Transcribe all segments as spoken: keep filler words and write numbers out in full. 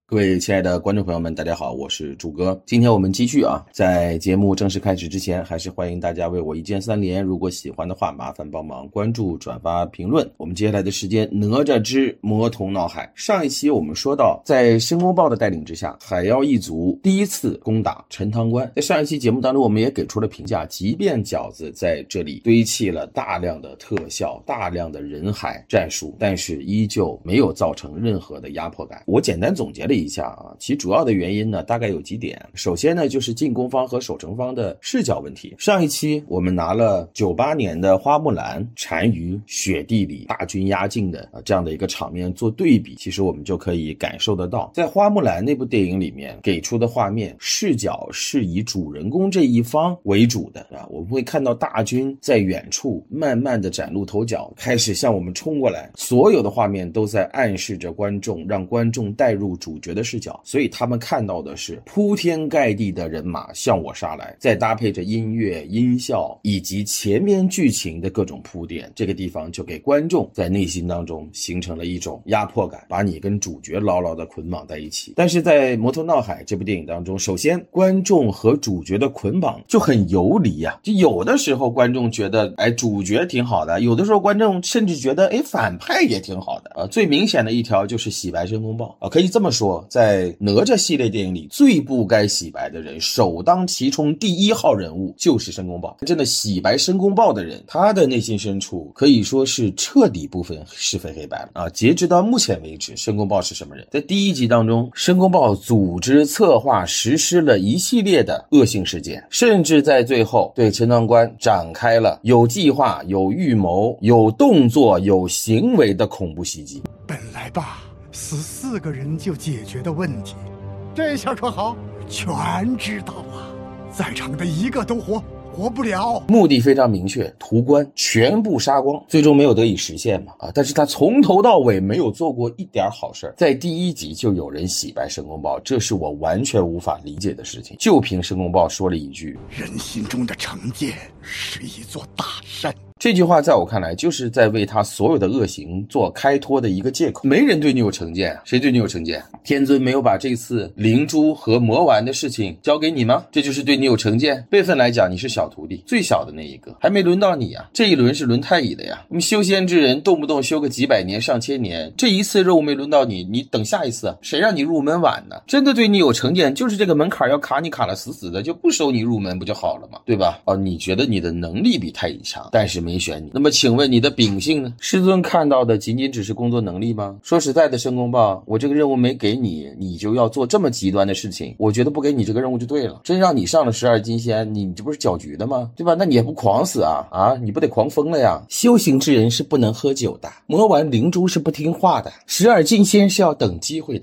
各位亲爱的观众朋友们，大家好，我是朱哥。今天我们继续啊，在节目正式开始之前，还是欢迎大家为我一键三连。如果喜欢的话，麻烦帮忙关注、转发、评论。我们接下来的时间，哪吒之魔童闹海。上一期我们说到，在申公豹的带领之下，海妖一族第一次攻打陈塘关。在上一期节目当中，我们也给出了评价，即便饺子在这里堆砌了大量的特效、大量的人海战术，但是依旧没有造成任何的压迫感。我简单总结了一下啊，其主要的原因呢，大概有几点。首先呢，就是进攻方和守城方的视角问题。上一期我们拿了九八年的花木兰单于雪地里大军压境的、啊、这样的一个场面做对比，其实我们就可以感受得到，在花木兰那部电影里面给出的画面视角是以主人公这一方为主的啊，我们会看到大军在远处慢慢的崭露头角，开始向我们冲过来，所有的画面都在暗示着观众，让观众带入主角的视角，所以他们看到的是铺天盖地的人马向我杀来，再搭配着音乐、音效以及前面剧情的各种铺垫，这个地方就给观众在内心当中形成了一种压迫感，把你跟主角牢牢的捆绑在一起。但是在《魔童闹海》这部电影当中，首先观众和主角的捆绑就很游离啊，就有的时候观众觉得哎主角挺好的，有的时候观众甚至觉得哎反派也挺好的啊。最明显的一条就是洗白申公豹啊，可以这么说，在哪吒系列电影里最不该洗白的人，首当其冲第一号人物就是申公豹。真的洗白申公豹的人，他的内心深处可以说是彻底不分是非黑白了啊！截止到目前为止，申公豹是什么人？在第一集当中，申公豹组织策划实施了一系列的恶性事件，甚至在最后对陈塘关展开了有计划、有预谋、有动作、有行为的恐怖袭击。 本来吧，死四个人就解决的问题，这下可好，全知道了，在场的一个都活活不了。 目的非常明确，屠关全部杀光，最终没有得以实现嘛啊！但是他从头到尾没有做过一点好事，在第一集就有人洗白申公豹，这是我完全无法理解的事情。就凭申公豹说了一句：“ 人心中的成见是一座大山。” 这句话在我看来就是在为他所有的恶行做开脱的一个借口。没人对你有成见，谁对你有成见？天尊没有把这次灵珠和魔丸的事情交给你吗？这就是对你有成见。辈分来讲，你是小徒弟，最小的那一个，还没轮到你啊！这一轮是轮太乙的呀。我们修仙之人动不动修个几百年上千年，这一次任务没轮到你，你等下一次，谁让你入门晚呢？真的对你有成见，就是这个门槛要卡你卡了死死的，就不收你入门不就好了吗？对吧？哦，你觉得你的能力比太乙强，但是没选你。那么请问你的秉性呢？师尊看到的仅仅只是工作能力吗？说实在的，申公豹，我这个任务没给你，你就要做这么极端的事情，我觉得不给你这个任务就对了。真让你上了十二金仙，你这不是搅局的吗？对吧？那你也不狂死啊啊！你不得狂疯了呀？修行之人是不能喝酒的，魔丸灵珠是不听话的，十二金仙是要等机会的。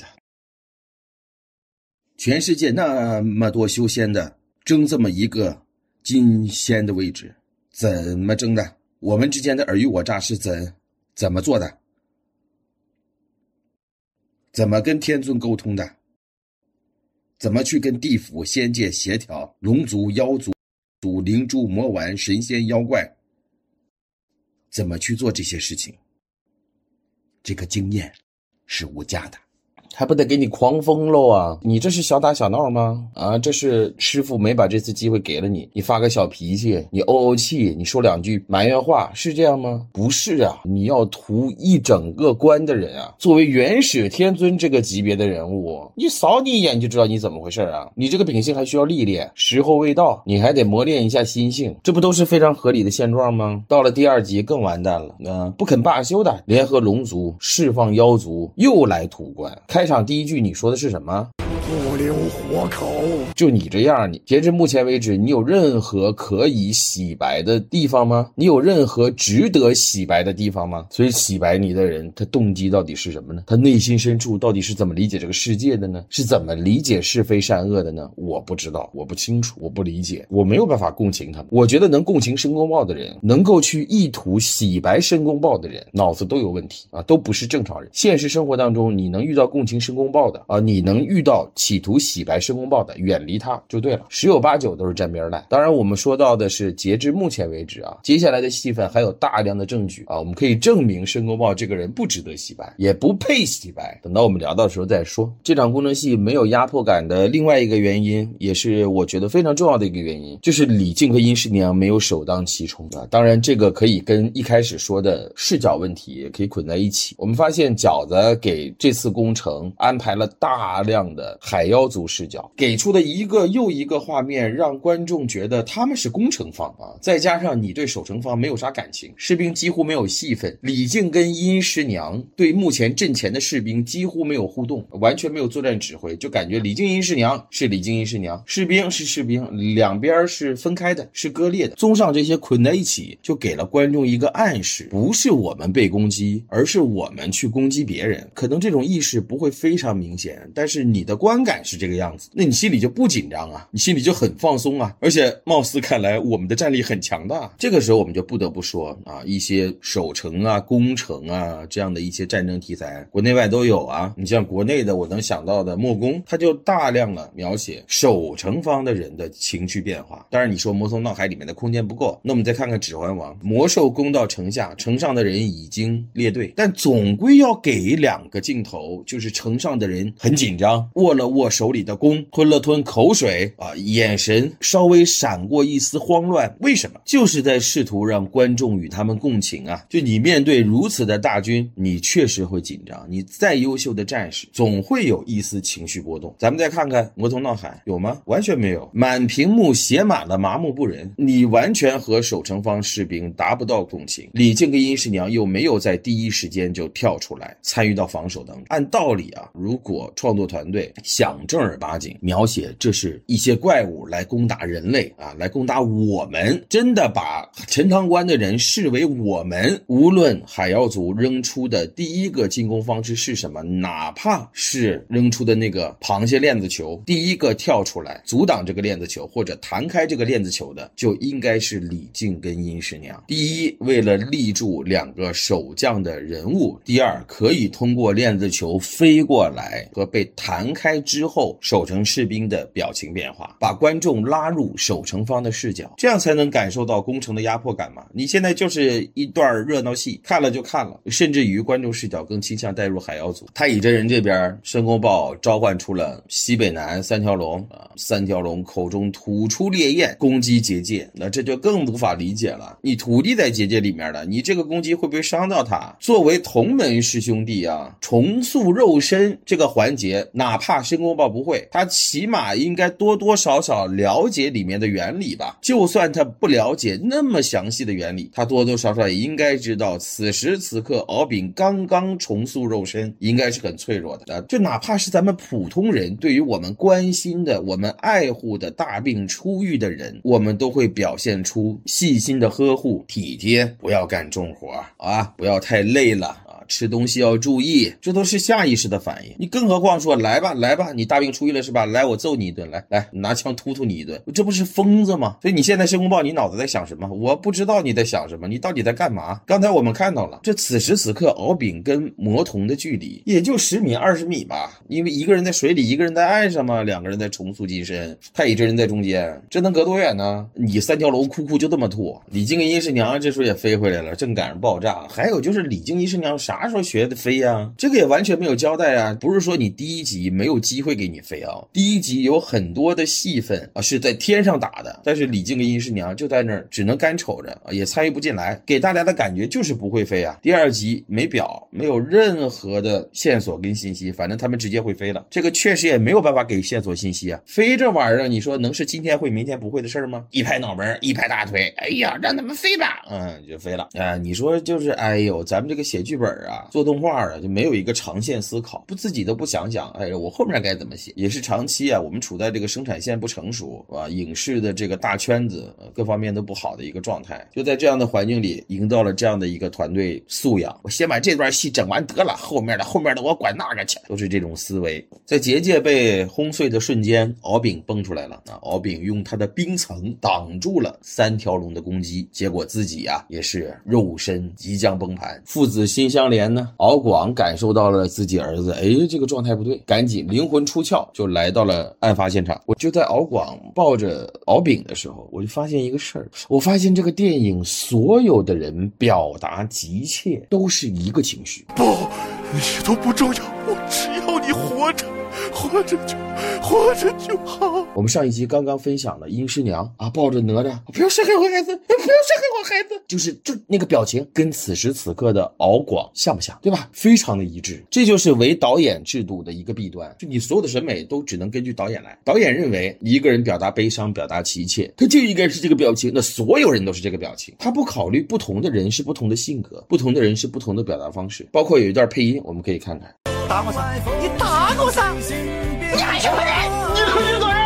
全世界那么多修仙的，争这么一个金仙的位置，怎么争的？我们之间的尔虞我诈是怎怎么做的？怎么跟天尊沟通的？怎么去跟地府仙界协调？龙族、妖族、灵珠、魔丸、神仙、妖怪，怎么去做这些事情？这个经验是无价的。还不得给你狂疯喽啊！你这是小打小闹吗？啊，这是师傅没把这次机会给了你，你发个小脾气，你怄怄气，你说两句埋怨话，是这样吗？不是啊，你要屠一整个关的人啊！作为元始天尊这个级别的人物，你扫你一眼就知道你怎么回事啊！你这个秉性还需要历练，时候未到，你还得磨练一下心性，这不都是非常合理的现状吗？到了第二集更完蛋了，呃，不肯罢休的联合龙族释放妖族又来屠关。开场第一句你说的是什么？ 不留活口。 就你这样，你截至目前为止，你有任何可以洗白的地方吗？你有任何值得洗白的地方吗？所以洗白你的人，他动机到底是什么呢？他内心深处到底是怎么理解这个世界的呢？是怎么理解是非善恶的呢？我不知道，我不清楚，我不理解，我没有办法共情他们。我觉得能共情申公豹的人，能够去意图洗白申公豹的人，脑子都有问题啊，都不是正常人。现实生活当中，你能遇到共情申公豹的啊，你能遇到企图洗白申公豹的，远离他就对了，十有八九都是沾边赖。当然我们说到的是截至目前为止啊，接下来的戏份还有大量的证据啊，我们可以证明申公豹这个人不值得洗白，也不配洗白，等到我们聊到的时候再说。这场工程戏没有压迫感的另外一个原因，也是我觉得非常重要的一个原因，就是李靖和殷师娘没有首当其冲啊。当然这个可以跟一开始说的视角问题也可以捆在一起。我们发现饺子给这次工程安排了大量的海妖族视角，给出的一个又一个画面让观众觉得他们是工程方啊，再加上你对守城方没有啥感情，士兵几乎没有戏份，李靖跟殷师娘对目前阵前的士兵几乎没有互动，完全没有作战指挥，就感觉李靖殷师娘是李靖殷师娘，士兵是士兵，两边是分开的，是割裂的。综上这些捆在一起，就给了观众一个暗示，不是我们被攻击，而是我们去攻击别人。可能这种意识不会非常明显，但是你的观感是这个样子，那你心里就不紧张啊，你心里就很放松啊，而且貌似看来我们的战力很强大。这个时候我们就不得不说啊，一些守城啊、攻城啊这样的一些战争题材，国内外都有啊。你像国内的我能想到的莫公，他就大量的描写守城方的人的情绪变化。当然你说魔童闹海里面的空间不够，那我们再看看指环王，魔兽攻到城下，城上的人已经列队，但总归要给两个镜头，就是城上的人很紧张，握了握手里的弓，吞了吞口水啊，眼神稍微闪过一丝慌乱。为什么？就是在试图让观众与他们共情啊。就你面对如此的大军，你确实会紧张，你再优秀的战士总会有一丝情绪波动。咱们再看看魔童闹海，有吗？完全没有，满屏幕写满了麻木不仁，你完全和守城方士兵达不到共情。李靖跟殷师娘又没有在第一时间就跳出来参与到防守当中。按道理啊，如果创作团队想正儿八经描写这是一些怪物来攻打人类啊，来攻打我们，真的把陈塘关的人视为我们，无论海妖族扔出的第一个进攻方式是什么，哪怕是扔出的那个螃蟹链子球，第一个跳出来阻挡这个链子球或者弹开这个链子球的就应该是李靖跟殷师娘。第一，为了立住两个守将的人物；第二，可以通过链子球飞过来和被弹开之后守城士兵的表情变化，把观众拉入守城方的视角，这样才能感受到攻城的压迫感嘛。你现在就是一段热闹戏，看了就看了，甚至于观众视角更倾向带入海妖族。太乙真人这边，申公豹召唤出了西北南三条龙啊，三条龙口中吐出烈焰，攻击结界，那这就更无法理解了。你土地在结界里面的，你这个攻击会不会伤到他？作为同门师兄弟啊，重塑肉身这个环节，哪怕申公豹不会，他起码应该多多少少了解里面的原理吧。就算他不了解那么详细的原理，他多多少少也应该知道，此时此刻敖丙刚刚重塑肉身，应该是很脆弱的。就哪怕是咱们普通人，对于我们关心的、我们爱护的大病初愈的人，我们都会表现出细心的呵护、体贴，不要干重活啊，不要太累了。吃东西要注意，这都是下意识的反应。你更何况说来吧来吧，你大病初愈了是吧？来我揍你一顿，来来拿枪突突你一顿，这不是疯子吗？所以你现在申公豹你脑子在想什么？我不知道你在想什么，你到底在干嘛？刚才我们看到了，这此时此刻敖丙跟魔童的距离也就十米二十米吧，因为一个人在水里，一个人在岸上嘛，两个人在重塑金身，太乙真人在中间，这能隔多远呢？你三条龙哭哭就这么吐。李靖跟殷师娘这时候也飞回来了，正赶上爆炸。还有就是李靖殷师娘啥啥时候学的飞啊？这个也完全没有交代啊！不是说你第一集没有机会给你飞啊，第一集有很多的戏份啊是在天上打的，但是李靖跟殷师娘就在那儿只能干瞅着啊，也参与不进来，给大家的感觉就是不会飞啊。第二集没表，没有任何的线索跟信息，反正他们直接会飞了，这个确实也没有办法给线索信息啊。飞这玩意儿，你说能是今天会明天不会的事吗？一拍脑门，一拍大腿，哎呀，让他们飞吧，嗯，就飞了啊。你说就是，哎呦，咱们这个写剧本啊，做动画啊，就没有一个长线思考，不自己都不想想，哎，我后面该怎么写？也是长期啊，我们处在这个生产线不成熟啊，影视的这个大圈子，各方面都不好的一个状态，就在这样的环境里，营造了这样的一个团队素养。我先把这段戏整完得了，后面的后面的我管那个去，都是这种思维。在结界被轰碎的瞬间，敖丙蹦出来了啊！敖丙用他的冰层挡住了三条龙的攻击，结果自己啊也是肉身即将崩盘。父子心相连。 莲呢，敖广感受到了自己儿子，哎，这个状态不对，赶紧灵魂出窍，就来到了案发现场。我就在敖广抱着敖丙的时候，我就发现一个事儿，我发现这个电影所有的人表达急切都是一个情绪， 不，那些都不重要，我只要你活着，活着就活着就好。 我们上一集刚刚分享了殷师娘啊，抱着哪吒，不要伤害我孩子，不要伤害我孩子，就是就那个表情跟此时此刻的敖广像不像，对吧？非常的一致。这就是唯导演制度的一个弊端，就你所有的审美都只能根据导演来。导演认为一个人表达悲伤，表达急切，他就应该是这个表情，那所有人都是这个表情。他不考虑不同的人是不同的性格，不同的人是不同的表达方式。包括有一段配音，我们可以看看。 打我上，你打我上，你还什么人？你可是个人！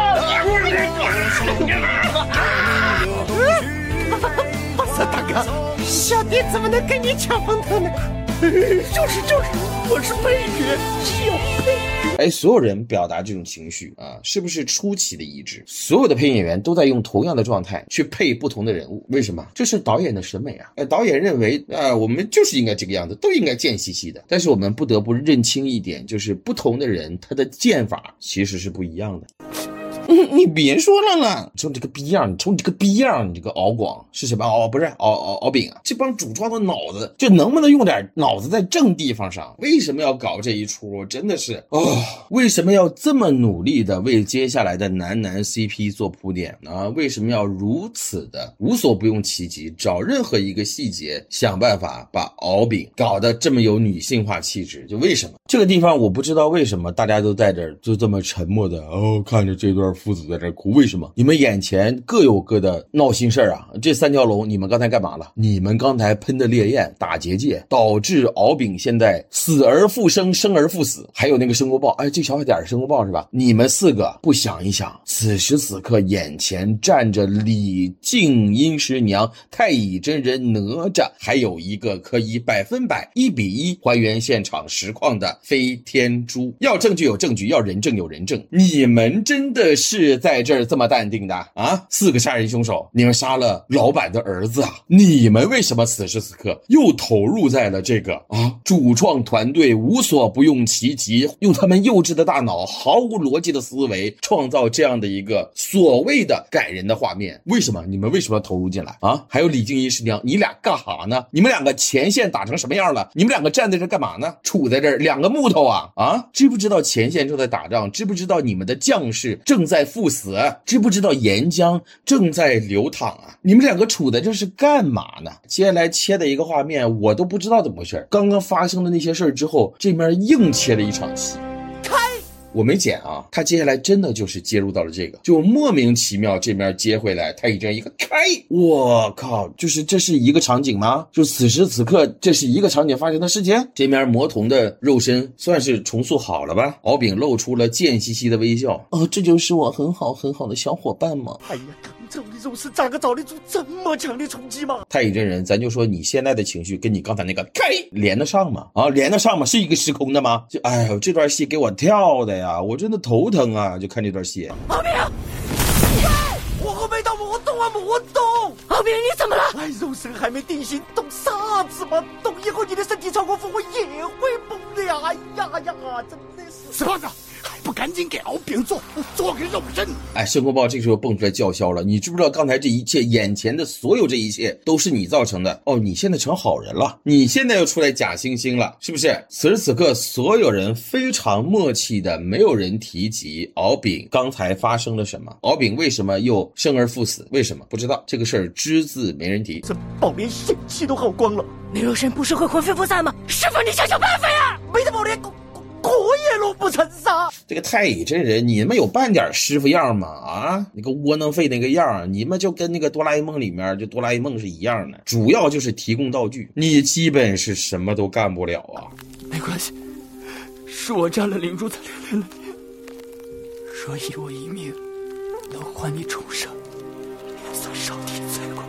我说大哥，小弟怎么能跟你抢风头呢？就是就是，我是配角，只有配角。 哎，所有人表达这种情绪啊，是不是出奇的一致？所有的配音演员都在用同样的状态去配不同的人物，为什么？这是导演的审美啊！哎，导演认为啊，我们就是应该这个样子，都应该贱兮兮的。但是我们不得不认清一点，就是不同的人他的剑法其实是不一样的。嗯，你别说了啦，冲这个逼样，你冲这个逼样，你这个敖广是什么？哦，不是敖敖敖丙啊！这帮主创的脑子就能不能用点脑子在正地方上？为什么要搞这一出？真的是哦，为什么要这么努力的为接下来的男男 C P 做铺垫呢？为什么要如此的无所不用其极，找任何一个细节想办法把敖丙搞得这么有女性化气质？就为什么这个地方我不知道为什么大家都在这儿就这么沉默的哦，看着这段父子在这哭，为什么？你们眼前各有各的闹心事儿啊！这三条龙，你们刚才干嘛了？你们刚才喷的烈焰打结界，导致敖丙现在死而复生，生而复死。还有那个申公豹，哎，这小点儿申公豹是吧？你们四个不想一想，此时此刻眼前站着李靖、殷师娘、太乙真人、哪吒，还有一个可以百分百一比一还原现场实况的飞天猪。要证据有证据，要人证有人证。你们真的是在这儿这么淡定的啊？四个杀人凶手，你们杀了老板的儿子啊！你们为什么此时此刻又投入在了这个啊主创团队无所不用其极，用他们幼稚的大脑毫无逻辑的思维创造这样的一个所谓的感人的画面？为什么？你们为什么要投入进来啊？还有李靖、殷师娘，你俩干哈呢？你们两个前线打成什么样了？你们两个站在这干嘛呢？杵在这儿两个木头啊啊！知不知道前线正在打仗？知不知道你们的将士正在赴死？知不知道岩浆正在流淌啊？你们两个处在这是干嘛呢？接下来切的一个画面，我都不知道怎么回事。刚刚发生的那些事儿之后，这面硬切了一场戏。我没剪啊，他接下来真的就是接入到了这个，就莫名其妙这面接回来，他已经一个开，我靠，就是这是一个场景吗？就此时此刻这是一个场景发生的事情。这面魔童的肉身算是重塑好了吧？敖丙露出了贱兮兮的微笑，哦，这就是我很好很好的小伙伴吗？ 哎呀，这里肉是咋个找得出这么强的冲击吗？ 太乙真人，咱就说你现在的情绪跟你刚才那个开连得上吗？啊，连得上吗？是一个时空的吗？就哎呦，这段戏给我跳的呀，我真的头疼啊！就看这段戏。 敖丙，我还没到魔动啊，魔动！ 敖丙，你怎么了？ 哎，肉身还没定型，动啥子嘛？动以后你的身体超过负荷也会崩的呀！哎呀呀，真的是死胖子！还不赶紧给敖丙做做个肉身！ 哎，申公豹这个时候蹦出来叫嚣了，你知不知道刚才这一切，眼前的所有这一切都是你造成的？哦，你现在成好人了，你现在又出来假惺惺了，是不是？此时此刻，所有人非常默契的，没有人提及敖丙刚才发生了什么，敖丙为什么又生而复死？为什么不知道？这个事儿只字没人提。 这宝莲仙气都耗光了， 你肉身不是会魂飞魄散吗？师傅，你想想办法呀！ 没得宝莲。我也落不成啥。 这个太乙真人，你们有半点师傅样吗？啊，那个窝囊废那个样，你们就跟那个哆啦 A 梦里面就哆啦 A 梦是一样的，主要就是提供道具，你基本是什么都干不了啊。 没关系，是我占了灵珠才连累了你，若以我一命能还你重生，也算上天在过。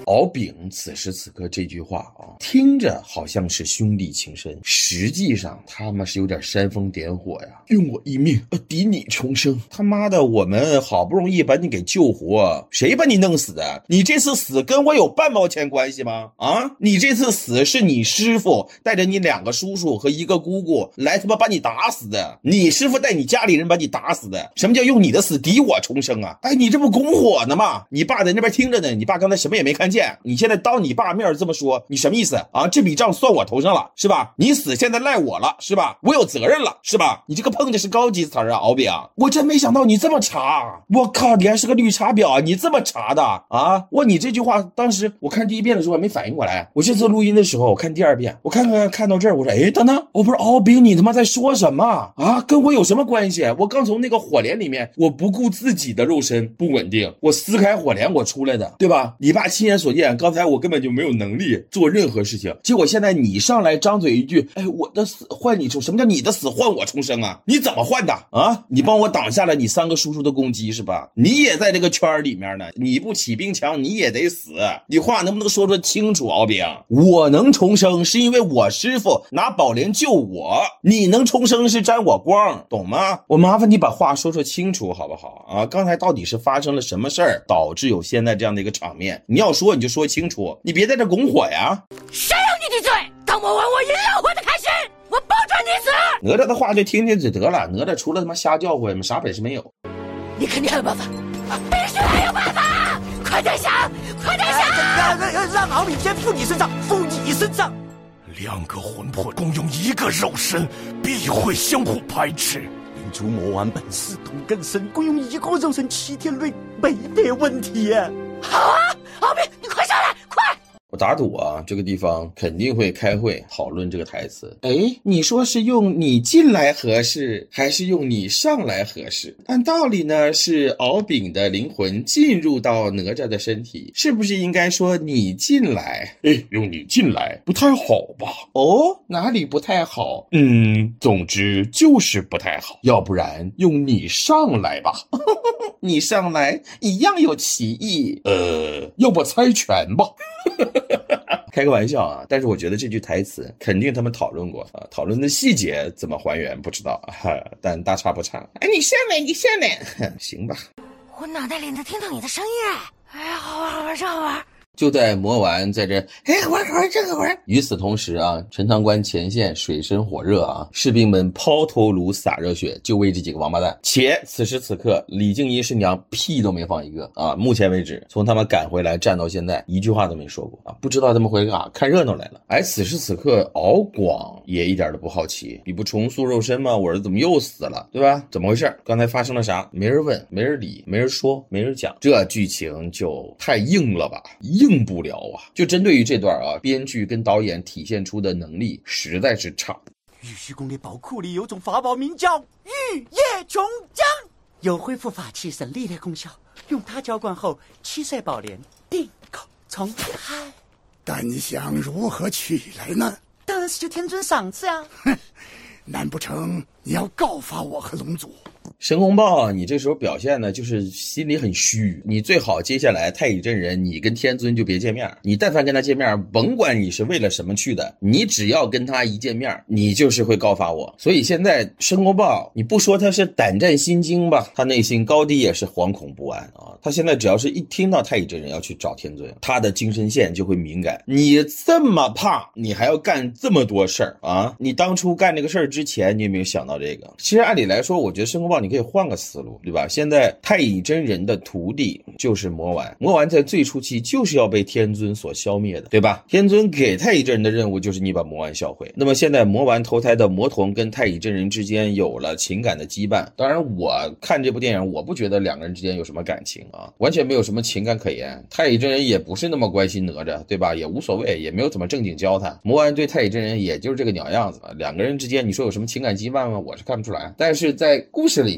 敖丙此时此刻这句话啊，听着好像是兄弟情深，实际上他们是有点煽风点火呀，用我一命抵你重生。他妈的，我们好不容易把你给救活，谁把你弄死的？你这次死跟我有半毛钱关系吗？啊，你这次死是你师傅带着你两个叔叔和一个姑姑来他妈把你打死的，你师傅带你家里人把你打死的。什么叫用你的死抵我重生啊？哎，你这不拱火呢吗？你爸在那边听着呢，你爸刚才什么也没看见，你现在当你爸面这么说，你什么意思啊？这笔账算我头上了是吧？你死现在赖我了是吧？我有责任了是吧？你这个碰的是高级词儿啊，敖丙，我真没想到你这么查，我靠，你还是个绿茶婊，你这么查的啊？我你这句话当时我看第一遍的时候还没反应过来，我这次录音的时候我看第二遍，我看看看到这儿，我说哎，等等，我不是敖丙，你他妈在说什么啊？跟我有什么关系？我刚从那个火莲里面，我不顾自己的肉身不稳定，我撕开火莲我出来的，对吧？你爸亲眼所见，刚才我根本就没有能力做任何事情，结果现在你上来张嘴一句，哎，我的死换你重，什么叫你的死换我重生啊？你怎么换的啊？你帮我挡下了你三个叔叔的攻击是吧？你也在这个圈里面呢，你不起兵强你也得死，你话能不能说说清楚？敖丙，我能重生是因为我师傅拿宝莲救我，你能重生是沾我光，懂吗？我麻烦你把话说说清楚好不好啊？刚才到底是发生了什么事儿导致有现在这样的一个场面？你要说你就说清楚，你别在这拱火呀。 谁让你的罪？当我玩我饮料会的开心，我保准你死。 哪吒的话就听听就得了，哪吒除了他妈瞎叫唤啥本事没有。 你肯定还有办法，必须还有办法，快点想，快点想！ 让让敖丙先附你身上，附你身上。 两个魂魄共用一个肉身，必会相互排斥。 灵珠魔丸本是同根生，共用一个肉身七天内没得问题。 好啊，敖丙，你快上来，快！ 我打赌啊，这个地方肯定会开会讨论这个台词。哎，你说是用你进来合适，还是用你上来合适？按道理呢，是敖丙的灵魂进入到哪吒的身体，是不是应该说你进来？哎，用你进来不太好吧？哦，哪里不太好？嗯，总之就是不太好。要不然用你上来吧，你上来一样有歧义。呃，要不猜拳吧？开个玩笑啊，但是我觉得这句台词肯定他们讨论过啊，讨论的细节怎么还原不知道，哈，但大差不差。哎，你下来，你下来，行吧。 我脑袋里能听到你的声音，哎，好玩好玩，真好玩。 就在魔丸在这，哎，玩玩这个玩。与此同时啊，陈塘关前线水深火热啊，士兵们抛头颅洒热血，就为这几个王八蛋。且此时此刻，李靖仪师娘屁都没放一个啊！目前为止，从他们赶回来战到现在，一句话都没说过啊！不知道他们回来干啥，看热闹来了。而此时此刻，敖广也一点都不好奇，你不重塑肉身吗？我儿子怎么又死了，对吧？怎么回事？刚才发生了啥？没人问，没人理，没人说，没人讲，这剧情就太硬了吧？硬不了啊！就针对于这段啊，编剧跟导演体现出的能力实在是差。 玉虚宫的宝库里有种法宝名叫玉液琼浆，有恢复法器神力的功效，用它浇灌后，七岁宝莲定口从开。 但你想如何取来呢？ 当然是求天尊赏赐啊！ 哼，难不成你要告发我和龙族？ 申公豹，你这时候表现呢，就是心里很虚。你最好接下来太乙真人，你跟天尊就别见面。你但凡跟他见面，甭管你是为了什么去的，你只要跟他一见面，你就是会告发我。所以现在申公豹，你不说他是胆战心惊吧，他内心高低也是惶恐不安啊。他现在只要是一听到太乙真人要去找天尊，他的精神线就会敏感。你这么怕，你还要干这么多事儿啊？你当初干这个事儿之前，你有没有想到这个？其实按理来说，我觉得申公豹你可以换个思路，对吧？现在太乙真人的徒弟就是魔丸，魔丸在最初期就是要被天尊所消灭的，对吧？天尊给太乙真人的任务就是你把魔丸销毁。那么现在魔丸投胎的魔童跟太乙真人之间有了情感的羁绊，当然我看这部电影，我不觉得两个人之间有什么感情啊，完全没有什么情感可言。太乙真人也不是那么关心哪吒，对吧？也无所谓，也没有怎么正经教他。魔丸对太乙真人也就是这个鸟样子，两个人之间你说有什么情感羁绊吗？我是看不出来。但是在故事里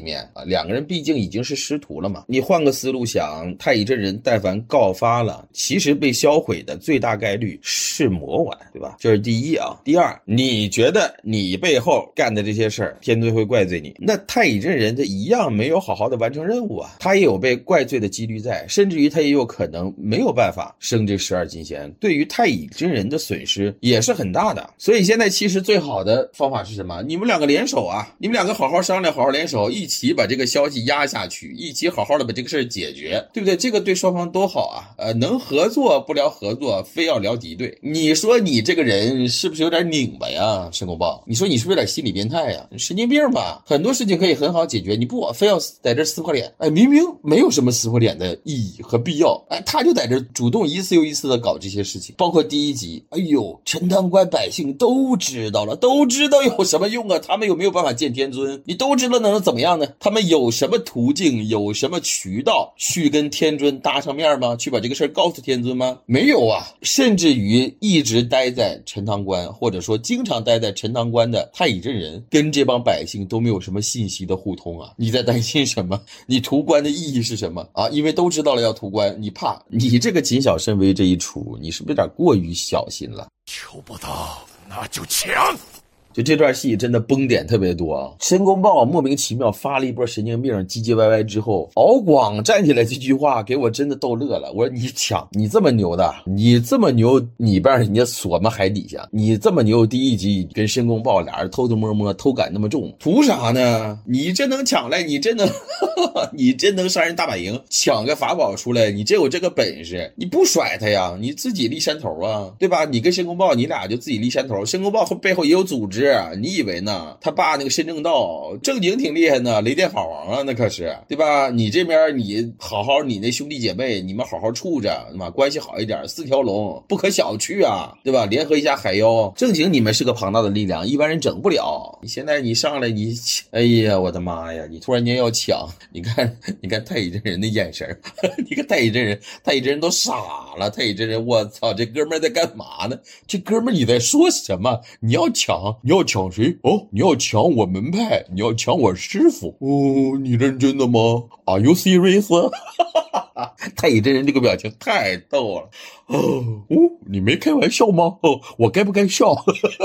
面啊，两个人毕竟已经是师徒了嘛。你换个思路想，太乙真人但凡告发了，其实被销毁的最大概率是魔丸，对吧？这是第一啊。第二，你觉得你背后干的这些事儿，天尊会怪罪你，那太乙真人这一样没有好好的完成任务啊，他也有被怪罪的几率在，甚至于他也有可能没有办法升这十二金仙，对于太乙真人的损失也是很大的。所以现在其实最好的方法是什么？你们两个联手啊，你们两个好好商量，好好联手，一起把这个消息压下去，一起好好的把这个事儿解决，对不对？这个对双方都好啊。呃，能合作不聊合作，非要聊敌对。你说你这个人是不是有点拧巴呀，申公豹？你说你是不是有点心理变态呀？神经病吧？很多事情可以很好解决，你不非要在这撕破脸？哎，明明没有什么撕破脸的意义和必要，哎，他就在这主动一次又一次的搞这些事情。包括第一集，哎呦，陈塘关百姓都知道了，都知道有什么用啊？他们有没有办法见天尊？你都知道能怎么样呢？他们有什么途径，有什么渠道去跟天尊搭上面吗？去把这个事儿告诉天尊吗？没有啊。甚至于一直待在陈塘关，或者说经常待在陈塘关的太乙真人，跟这帮百姓都没有什么信息的互通啊。你在担心什么？你屠关的意义是什么啊？因为都知道了要屠关，你怕？你这个谨小慎微这一出，你是不是有点过于小心了？ 求不到那就抢。 就这段戏真的崩点特别多啊！申公豹莫名其妙发了一波神经病唧唧歪歪之后，敖广站起来这句话给我真的逗乐了。我说你抢，你这么牛的，你这么牛，你不让人家锁吗海底下？你这么牛，第一集跟申公豹俩人偷偷摸摸，偷感那么重，图啥呢？你真能抢来，你真能你真能杀人大本营，抢个法宝出来，你真有这个本事，你不甩他呀？你自己立山头啊，对吧？你跟申公豹你俩就自己立山头，申公豹背后也有组织，你以为呢？他爸那个申正道正经挺厉害呢，雷电法王啊，那可是，对吧？你这边你好好，你那兄弟姐妹你们好好处着，对吧？关系好一点，四条龙不可小觑啊，对吧？联合一下海妖，正经你们是个庞大的力量，一般人整不了。你现在你上来你，哎呀，我的妈呀！你突然间要抢，你看，你看太乙真人的眼神，你看太乙真人，太乙真人都傻了。太乙真人，我操，这哥们在干嘛呢？这哥们你在说什么？你要抢，你要抢谁？哦，你要抢我门派，你要抢我师傅。哦，你认真的吗 ？Are you serious？ 太乙真人这个表情太逗了。哦，哦，你没开玩笑吗？哦，我该不该笑？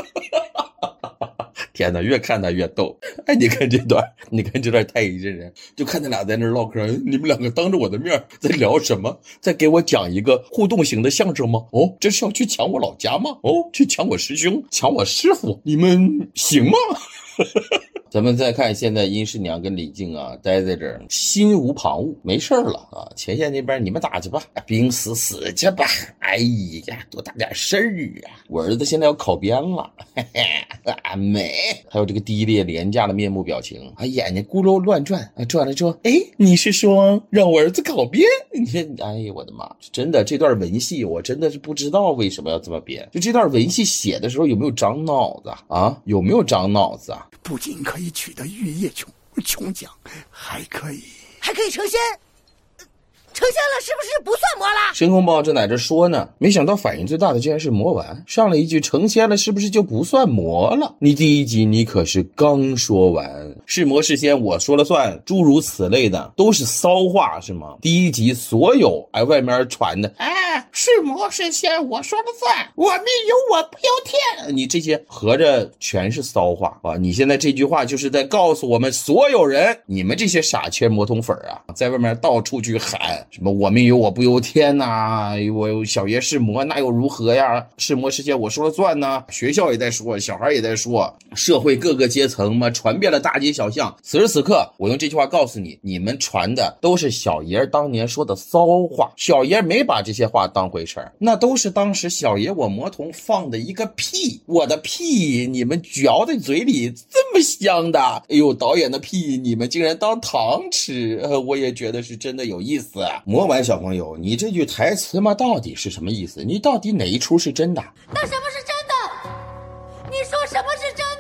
天哪，越看他越逗。哎，你看这段，你看这段太乙真人，就看他俩在那唠嗑，你们两个当着我的面在聊什么？在给我讲一个互动型的相声吗？哦，这是要去抢我老家吗？哦，去抢我师兄，抢我师傅，你们行吗？咱们再看现在殷师娘跟李靖啊待在这儿，心无旁骛，没事了啊。前线那边你们打去吧，兵死死去吧。哎呀，多大点事儿啊！我儿子现在要考编了，嘿嘿，啊美。还有这个低劣廉价的面目表情，啊眼睛咕噜乱转，啊转了之后，哎，你是说让我儿子考编？你看，哎呀我的妈！真的这段文戏我真的是不知道为什么要这么编。就这段文戏写的时候有没有长脑子啊？有没有长脑子啊？ 不仅可以取得玉叶琼琼奖，还可以还可以成仙。成仙了是不是不算魔了？ 申公豹正在这说呢，没想到反应最大的竟然是魔丸，上了一句成仙了是不是就不算魔了？你第一集你可是刚说完是魔是仙我说了算，诸如此类的都是骚话是吗？第一集所有哎外面传的哎是魔是仙我说了算，我命由我不由天，你这些合着全是骚话啊！你现在这句话就是在告诉我们所有人，你们这些傻缺魔童粉啊，在外面到处去喊什么我命由我不由天呐、啊，我小爷是魔那又如何呀？是魔是仙我说了算呐、啊！学校也在说，小孩也在说，社会各个阶层嘛，传遍了大街小巷。此时此刻，我用这句话告诉你，你们传的都是小爷当年说的骚话，小爷没把这些话当回事儿，那都是当时小爷我魔童放的一个屁，我的屁你们嚼在嘴里这么香的，哎呦，导演的屁你们竟然当糖吃，呃，我也觉得是真的有意思啊。魔丸小朋友，你这句台词嘛，到底是什么意思？你到底哪一出是真的？ 那什么是真的？你说什么是真的？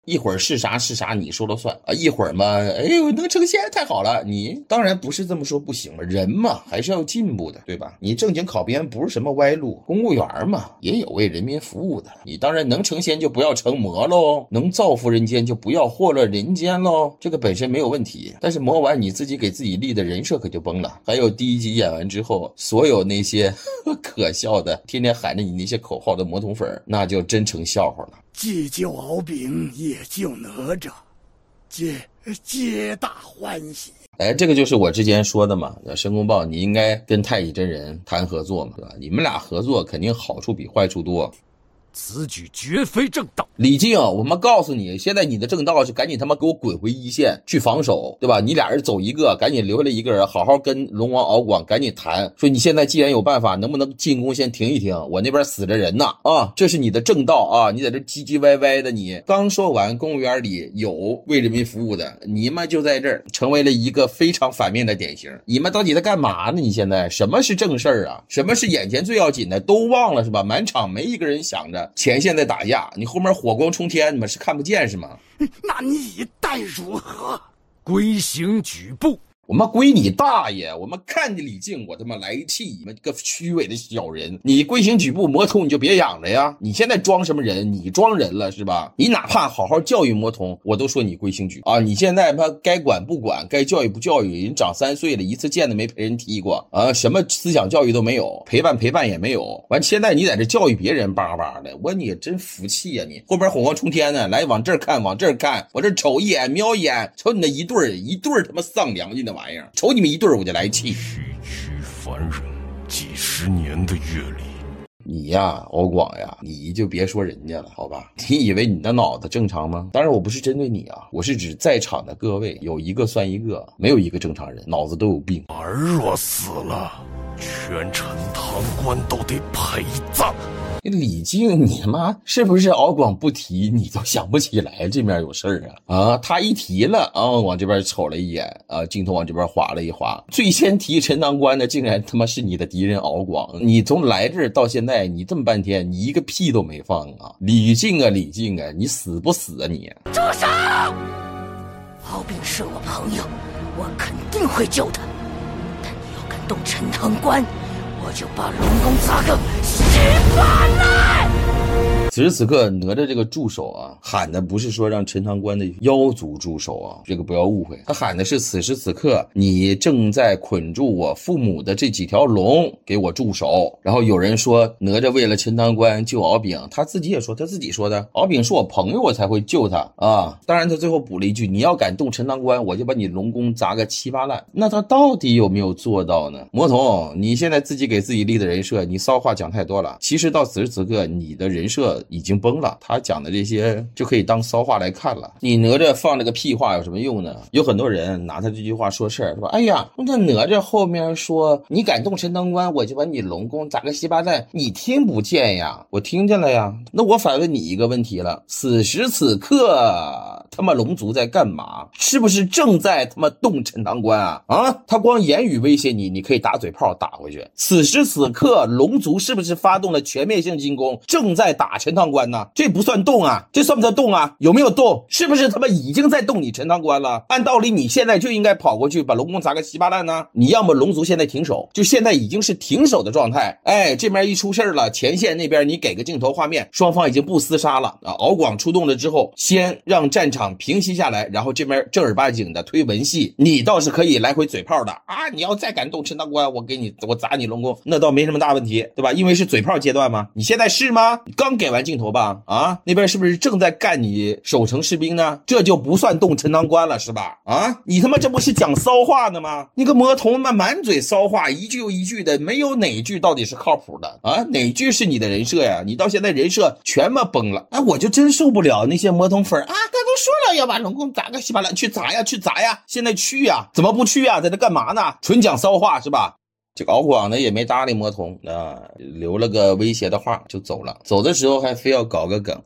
一会儿是啥是啥你说了算啊，一会儿嘛，哎呦能成仙太好了，你当然不是这么说不行嘛，人嘛还是要进步的，对吧？你正经考编不是什么歪路，公务员嘛也有为人民服务的，你当然能成仙就不要成魔喽，能造福人间就不要祸乱人间喽，这个本身没有问题，但是魔完你自己给自己立的人设可就崩了。还有第一集演完之后，所有那些可笑的天天喊着你那些口号的魔童粉，那就真成笑话了。 既救敖丙也救哪吒，皆皆大欢喜。 哎，这个就是我之前说的嘛，申公豹你应该跟太乙真人谈合作嘛，对吧？你们俩合作肯定好处比坏处多。 此举绝非正道。 李靖，我们告诉你，现在你的正道是赶紧他妈给我滚回一线去防守，对吧？你俩人走一个，赶紧留下来一个人，好好跟龙王敖广赶紧谈，说你现在既然有办法，能不能进攻先停一停？我那边死着人呢，啊，这是你的正道啊！你在这唧唧歪歪的，你刚说完公务员里有为人民服务的，你们就在这儿成为了一个非常反面的典型。你们到底在干嘛呢？你现在什么是正事儿啊？什么是眼前最要紧的？都忘了是吧？满场没一个人想着前线在打架，你后面火光冲天，你们是看不见是吗？ 那你待如何？ 归行举步。 我们归你大爷！我们看见李靖，我他妈来气！你们个虚伪的小人，你规行矩步，魔童你就别养了呀！你现在装什么人？你装人了是吧？你哪怕好好教育魔童，我都说你规行矩步啊！你现在他该管不管，该教育不教育，人长三岁了，一次见都没陪人踢过啊！什么思想教育都没有，陪伴陪伴也没有。完，现在你在这教育别人巴巴的，我你真服气呀、啊！你后边火光冲天呢，来往这儿看，往这儿看，我这瞅一眼瞄一眼，瞅你那一对儿一对儿他妈丧良心的玩意儿，瞅你们一对儿我就来气。 区区凡人，几十年的阅历。 你呀，敖广呀，你就别说人家了，好吧？你以为你的脑子正常吗？当然我不是针对你啊，我是指在场的各位，有一个算一个，没有一个正常人，脑子都有病。 儿若死了，全陈塘关都得陪葬。 李靖，你他妈是不是敖广不提你都想不起来这面有事儿啊？啊，他一提了啊，往这边瞅了一眼啊，镜头往这边划了一划，最先提陈塘关的竟然他妈是你的敌人敖广。你从来这儿到现在，你这么半天，你一个屁都没放啊！李靖啊，李靖啊，你死不死啊你？ 住手！敖丙是我朋友，我肯定会救他，但你要敢动陈塘关，我就把龙宫砸个稀巴烂！ 此时此刻，哪吒这个助手啊，喊的不是说让陈塘关的妖族助手啊，这个不要误会，他喊的是此时此刻你正在捆住我父母的这几条龙，给我助手。然后有人说哪吒为了陈塘关救敖丙，他自己也说，他自己说的，敖丙是我朋友，我才会救他啊。当然他最后补了一句，你要敢动陈塘关，我就把你龙宫砸个七八烂。那他到底有没有做到呢？魔童，你现在自己给自己立的人设，你骚话讲太多了。其实到此时此刻，你的人设已经崩了，他讲的这些就可以当骚话来看了。你哪吒放这个屁话有什么用呢？有很多人拿他这句话说事儿，说哎呀，那哪吒后面说你敢动陈塘关，我就把你龙宫砸个稀巴烂，你听不见呀？我听见了呀。那我反问你一个问题了，此时此刻他妈龙族在干嘛？是不是正在他妈动陈塘关啊？啊，他光言语威胁你，你可以打嘴炮打回去。此时此刻龙族是不是发动了全面性进攻，正在打陈塘关呢？这不算动啊，这算不算动啊？有没有动？是不是他妈已经在动你陈塘关了？按道理你现在就应该跑过去把龙宫砸个稀巴烂呢。你要么龙族现在停手，就现在已经是停手的状态。哎，这边一出事了，前线那边你给个镜头画面，双方已经不厮杀了啊。敖广出动了之后，先让战场平息下来，然后这边正儿八经的推文戏，你倒是可以来回嘴炮的啊。你要再敢动陈塘关，我给你我砸你龙宫，那倒没什么大问题，对吧？因为是嘴炮阶段嘛。你现在是吗？刚给完镜头吧？啊，那边是不是正在干你守城士兵呢？这就不算动陈塘关了是吧？啊，你他妈这不是讲骚话呢吗？那个魔童嘛，满嘴骚话，一句又一句的，没有哪句到底是靠谱的啊？哪句是你的人设呀？你到现在人设全嘛崩了。哎，我就真受不了那些魔童粉啊！他都说了要把龙宫砸个稀巴烂，去砸呀去砸呀，现在去呀，怎么不去呀？在这干嘛呢？纯讲骚话是吧？这个敖广呢也没搭理魔童啊，留了个威胁的话就走了。走的时候还非要搞个梗。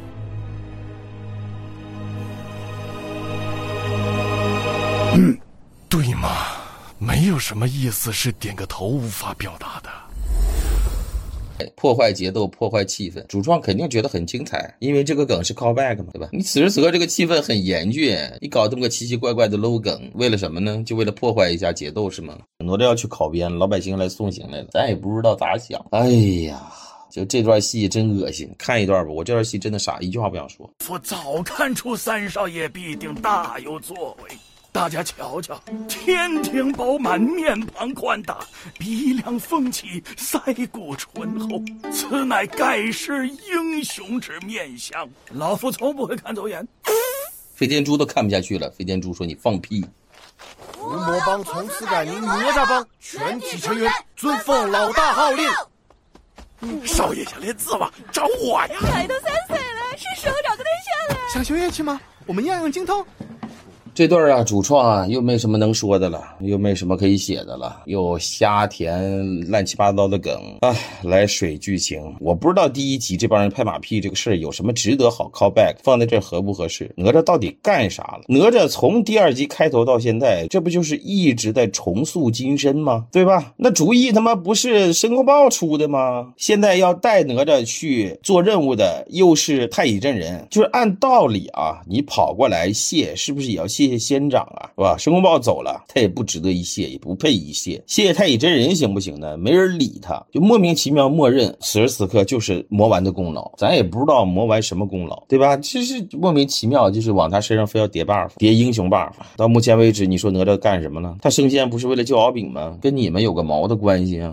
嗯，对嘛，没有什么意思是点个头无法表达的。 破坏节奏，破坏气氛，主创肯定觉得很精彩，因为这个梗是 callback 嘛，对吧？你此时此刻这个气氛很严峻，你搞这么个奇奇怪怪的 low 梗，为了什么呢？就为了破坏一下节奏是吗？很多的要去考编，老百姓来送行来了，咱也不知道咋想。哎呀，就这段戏真恶心，看一段吧。我这段戏真的傻，一句话不想说。 我早看出三少爷必定大有作为。大家瞧瞧，天庭饱满，面庞宽大，鼻梁丰起，腮骨醇厚，此乃盖世英雄之面相。老夫从不会看走眼。 飞天猪都看不下去了，飞天猪说：“你放屁！” 伏魔帮从此改名哪吒帮，全体成员遵奉老大号令。 嗯、少爷想练字吗？找我呀！ 孩都三岁了，是时候找个对象了。 想学乐器吗？我们样样精通。 这段啊，主创啊又没什么能说的了，又没什么可以写的了，又瞎填乱七八糟的梗，哎，来水剧情。我不知道第一集这帮人拍马屁这个事儿有什么值得好 callback， 放在这合不合适？哪吒到底干啥了？哪吒从第二集开头到现在，这不就是一直在重塑金身吗？对吧？那主意他妈不是申公豹出的吗？现在要带哪吒去做任务的又是太乙真人，就是按道理啊，你跑过来谢，是不是也要谢谢仙长啊，是吧？申公豹走了，他也不值得一谢，也不配一谢。谢谢太乙真人行不行呢？没人理他，就莫名其妙默认此时此刻就是魔丸的功劳，咱也不知道魔丸什么功劳，对吧？其实莫名其妙，就是往他身上非要叠 buff， 叠英雄 buff。到目前为止，你说哪吒干什么了？他升仙不是为了救敖丙吗？跟你们有个毛的关系啊？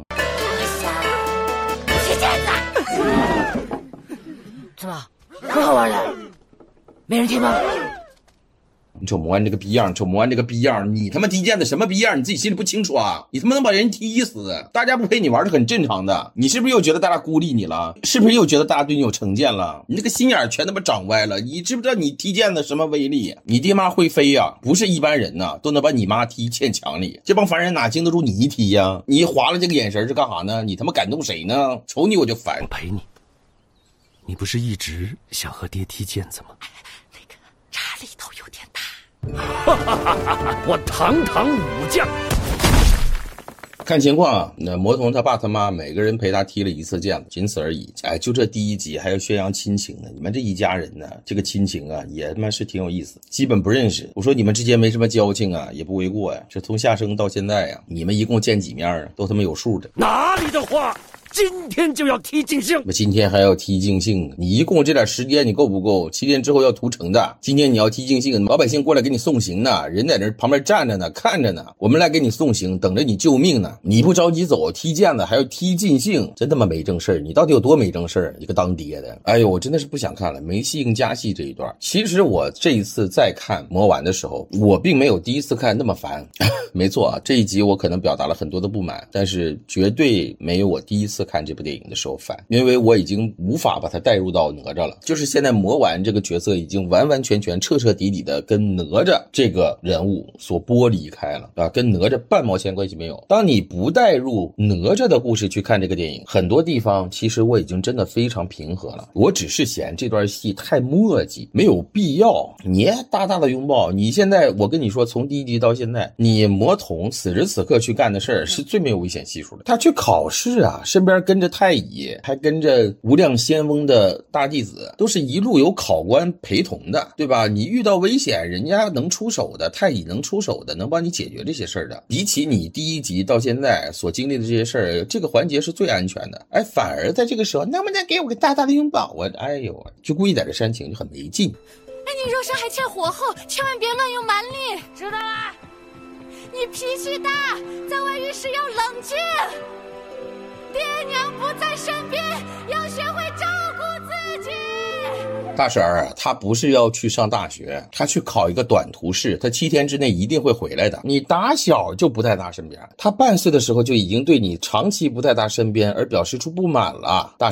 踢毽子，怎么很好玩的？没人踢吗？ 你瞅魔丸这个逼样，瞅魔丸这个逼样，你他妈踢毽子什么逼样？你自己心里不清楚啊？你他妈能把人踢死，大家不陪你玩是很正常的。你是不是又觉得大家孤立你了？是不是又觉得大家对你有成见了？你这个心眼全他妈长歪了。你知不知道你踢毽子什么威力？你爹妈会飞呀、啊，不是一般人呐、啊，都能把你妈踢堑墙里。这帮凡人哪经得住你一踢呀、啊？你划了这个眼神是干啥呢？你他妈感动谁呢？瞅你我就烦。 我陪你，你不是一直想和爹踢毽子吗？ 那个茶力头有点大。 哈哈哈哈！我堂堂武将。 看情况，那魔童他爸他妈每个人陪他踢了一次毽子，仅此而已。哎，就这第一集还要宣扬亲情呢，你们这一家人呢，这个亲情啊，也他妈是挺有意思，基本不认识。我说你们之间没什么交情啊，也不为过呀。这从下生到现在呀、啊，你们一共见几面啊？都他妈有数的。 哪里的话？今天就要踢尽兴， 今天还要踢尽兴，你一共这点时间你够不够？七天之后要屠城的，今天你要踢尽兴，老百姓过来给你送行呢，人在这旁边站着呢，看着呢，我们来给你送行，等着你救命呢。你不着急走，踢毽子还要踢尽兴，真他妈没正事儿！你到底有多没正事儿？一个当爹的，哎呦，我真的是不想看了，没戏跟加戏这一段。其实我这一次再看魔丸的时候，我并没有第一次看那么烦。没错啊，这一集我可能表达了很多的不满，但是绝对没有我第一次看这部电影的时候烦，因为我已经无法把它带入到哪吒了。就是现在魔丸这个角色已经完完全全彻彻底底的跟哪吒这个人物所剥离开了啊，跟哪吒半毛钱关系没有。当你不带入哪吒的故事去看这个电影，很多地方其实我已经真的非常平和了。我只是嫌这段戏太墨迹，没有必要。你大大的拥抱，你现在我跟你说，从第一集到现在，你魔童此时此刻去干的事儿是最没有危险系数的。他去考试啊，身边跟着太乙，还跟着无量仙翁的大弟子，都是一路有考官陪同的，对吧？你遇到危险，人家能出手的，太乙能出手的，能帮你解决这些事儿的。比起你第一集到现在所经历的这些事儿，这个环节是最安全的。哎，反而在这个时候，能不能给我个大大的拥抱？我哎呦，就故意在这煽情，就很没劲。 哎，你肉身还欠火候，千万别乱用蛮力，知道吗？你脾气大，在外遇时要冷静。爹娘不在身边，要学会照顾自己。 大婶儿，他不是要去上大学，他去考一个短途试，他七天之内一定会回来的。你打小就不在他身边，他半岁的时候就已经对你长期不在他身边而表示出不满了。大婶儿，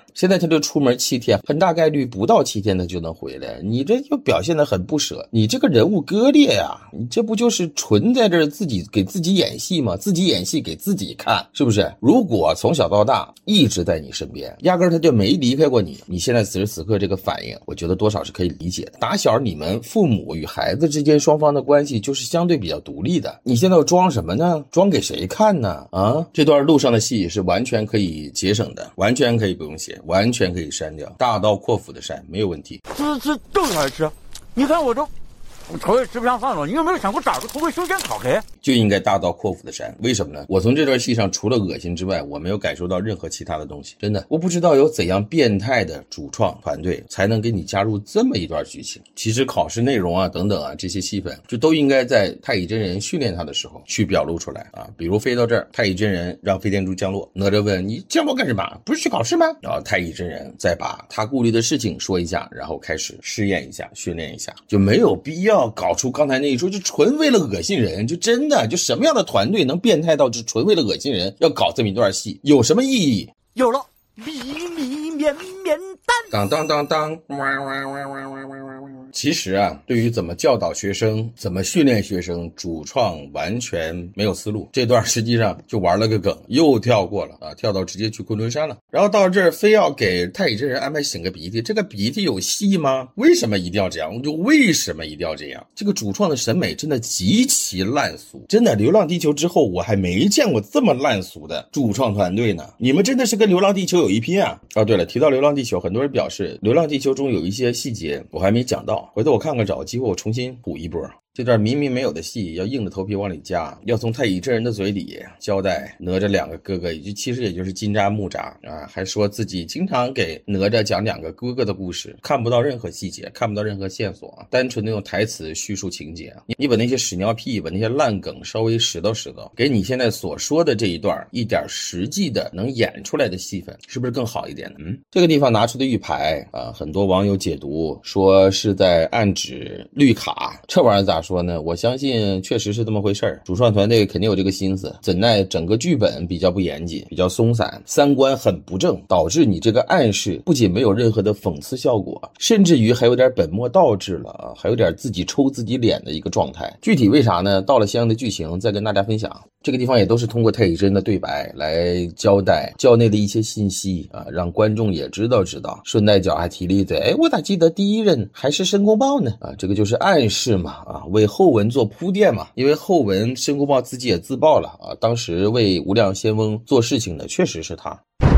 现在他就出门七天，很大概率不到七天他就能回来，你这就表现得很不舍，你这个人物割裂呀、啊，你这不就是纯在这儿自己给自己演戏吗？自己演戏给自己看，是不是？如果从小到大一直在你身边，压根儿他就没离开过你，你现在此时此刻这个反应，我觉得多少是可以理解的。打小你们父母与孩子之间双方的关系就是相对比较独立的，你现在要装什么呢？装给谁看呢？啊，这段路上的戏是完全可以节省的，完全可以不用写，完全可以删掉，大刀阔斧的删，没有问题。 吃吃都爱吃，你看我这我头也吃不上饭了，你有没有想过找个头盔修剪烤开？ 就应该大刀阔斧的删，为什么呢？我从这段戏上除了恶心之外，我没有感受到任何其他的东西，真的，我不知道有怎样变态的主创团队才能给你加入这么一段剧情。其实考试内容啊等等啊这些戏份，就都应该在太乙真人训练他的时候去表露出来啊。比如飞到这儿，太乙真人让飞天猪降落，哪吒问你降落干什么？不是去考试吗？然后太乙真人再把他顾虑的事情说一下，然后开始试验一下，训练一下，就没有必要搞出刚才那一出，就纯为了恶心人，就真的就什么样的团队能变态到就纯为了恶心人要搞这么一段戏，有什么意义？ 有了，米米面面蛋， 当当当当，哇哇哇哇哇哇哇！其实啊，对于怎么教导学生、怎么训练学生，主创完全没有思路。这段实际上就玩了个梗，又跳过了啊，跳到直接去昆仑山了。然后到这儿非要给太乙真人安排擤个鼻涕，这个鼻涕有戏吗？为什么一定要这样？就为什么一定要这样？这个主创的审美真的极其烂俗，真的，《流浪地球》之后我还没见过这么烂俗的主创团队呢。你们真的是跟《流浪地球》有一拼啊！哦，对了，提到《流浪地球》，很多人表示《流浪地球》中有一些细节我还没讲到。回头我看看找个机会我重新补一波。这段明明没有的戏要硬着头皮往里加，要从太乙真人的嘴里交代哪吒两个哥哥，也就其实也就是金吒木吒啊，还说自己经常给哪吒讲两个哥哥的故事，看不到任何细节，看不到任何线索啊，单纯的用台词叙述情节。你你把那些屎尿屁把那些烂梗稍微拾到拾到，给你现在所说的这一段一点实际的能演出来的戏份，是不是更好一点呢？嗯，这个地方拿出的玉牌啊，很多网友解读说是在暗指绿卡，这玩意儿咋说呢？我相信确实是这么回事儿，主创团队肯定有这个心思，怎奈整个剧本比较不严谨，比较松散，三观很不正，导致你这个暗示不仅没有任何的讽刺效果，甚至于还有点本末倒置了啊，还有点自己抽自己脸的一个状态。具体为啥呢？到了相应的剧情再跟大家分享。这个地方也都是通过太乙真的对白来交代校内的一些信息啊，让观众也知道知道。顺带脚还提了一嘴，哎，我咋记得第一任还是申公豹呢？啊，这个就是暗示嘛，啊，为后文做铺垫嘛。因为后文申公豹自己也自曝了啊，当时为无量仙翁做事情的确实是他。